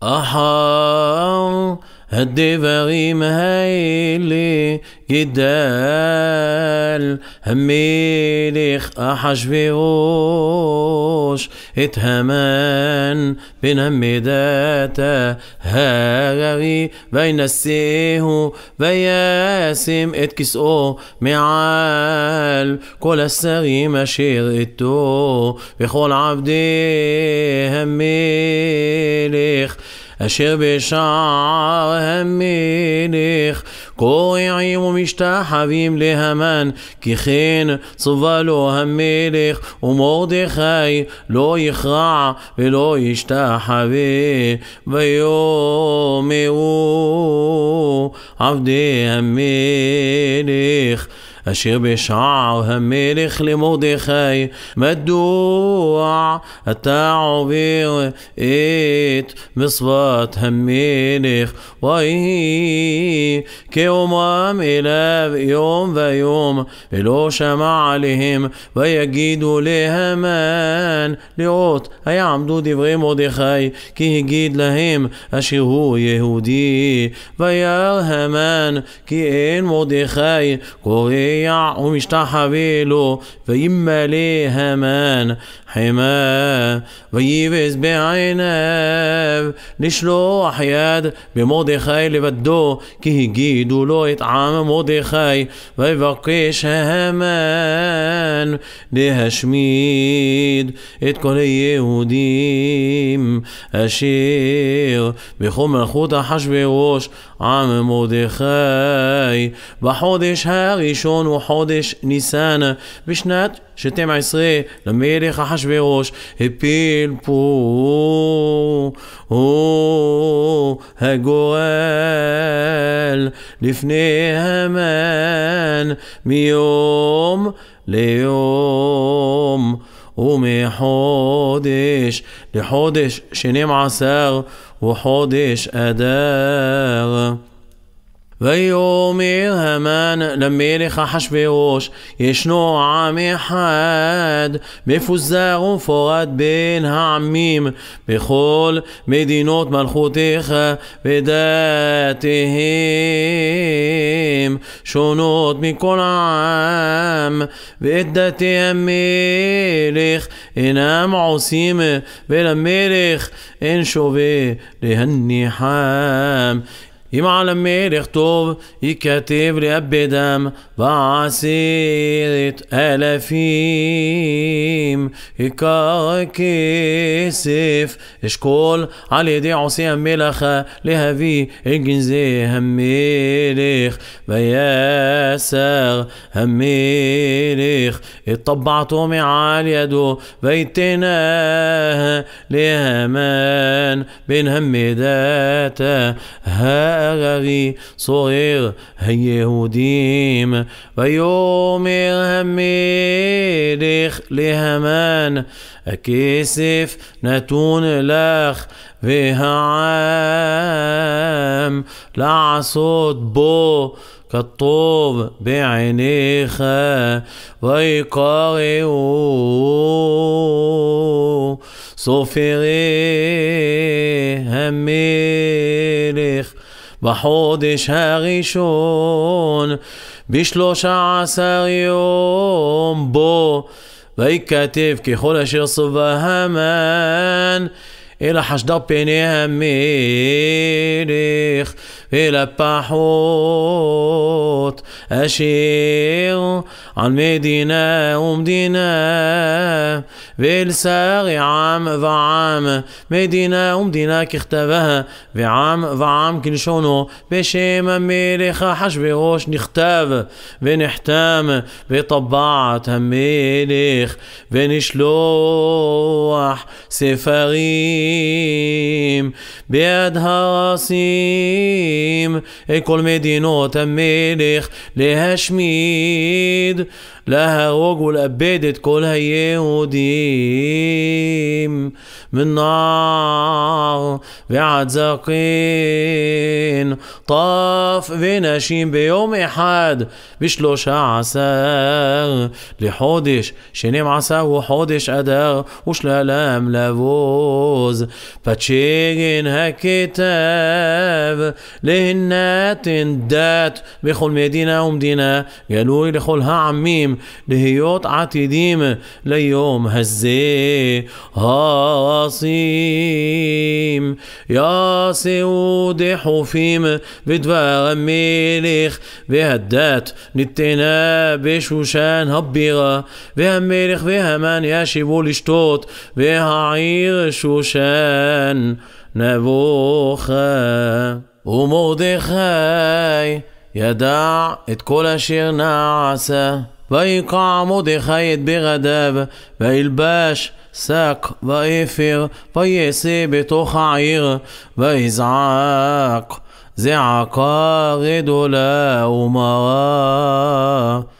אחר הדברים האלה גדל המלך אחשוורוש את המן בן המדתה הררי וינשאהו וישם את כסאו מעל כל השרים אשר איתו וכל עבדי המלך אשר בשער המלך קורעים ומשתחווים להמן, כי כן צווה לו המלך, ומרדכי לא יכרע ולא ישתחווה. ויאמרו עבדי המלך אשר בשער המלך למרדכי, מדוע אתה עובר את מצוות המלך? ויהי כאומרם אליו יום ויום ולא שמע עליהם. ויגידו להמן לראות היעמדו דברי מרדכי, כי הגיד להם אשר הוא יהודי. וירא המן כי אין מרדכי קורא ומשתחווה לו, וימלא המן חמה ויבז בעיניו לשלוח יד במרדכי לבדו, כי הגידו לו את עם מרדכי. ויבקש המן להשמיד את כל היהודים אשר בכל מלכות אחשוורוש עם מרדכי. בחודש הראשון וחודש ניסן בשנת 12 למלך אחשוורוש הפיל פור הגורל לפני המן מיום ליום ומחודש לחודש 12 וחודש אדר. ויאמר המן למלך אחשוורוש, ישנו עם אחד מפוזר ומפורד בין העמים בכל מדינות מלכותך, ודתיהם שונות מכל עם, ואת דתי המלך אינם עושים, ולמלך אין שווה להניחם. אם על המלך טוב ייכתב לאבדם ב10,000 עיקר כסף אשכול על ידי עושי המלאכה להביא אל גנזי המלך. ויסר המלך את טבעתו מעל ידו ויתנה להמן בן המדתה הררי סורר היהודים. ויאמר המלך להמן, הכסף נתון לך והעם לעשות בו כטוב בעיניך. ויקראו סופרי המלך בחודש הראשון ב13 יום בו, ויקטב ככל אשר סובה המן אל החשדר פני המלך ואל הפחות אשר על מדינה ומדינה, ואל שרי עם ועם, מדינה ומדינה ככתבה ועם ועם כלשונו, בשם המלך אחשוורוש נכתב ונחתם בטבעת המלך. ונשלוח ספרים ביד הרסים באים אל כל מדינות המלך להשמיד, להרוג ולאבד את כל היהודים, من נער ועד זקן, טף ונשים ביום אחד ב13 לחודש 12 הוא חודש אדר ושללם לבוז, פתשגן הכתב להינתן דת בכל מדינה ומדינה, גלוי לכל העמים להיות עתידים ליום הזה. העשים יעשו דחופים בדבר המלך, והדת ניתנה בשושן הבירה, והמלך והמן ישיבו לשתות, והעיר שושן נבוכה. ומרדכי ידע את כל אשר נעשה, ויקע מרדכי את בגדיו, וילבש שק ואפר, ויעשה בתוך העיר, ויזעק זעקה גדולה ומרה.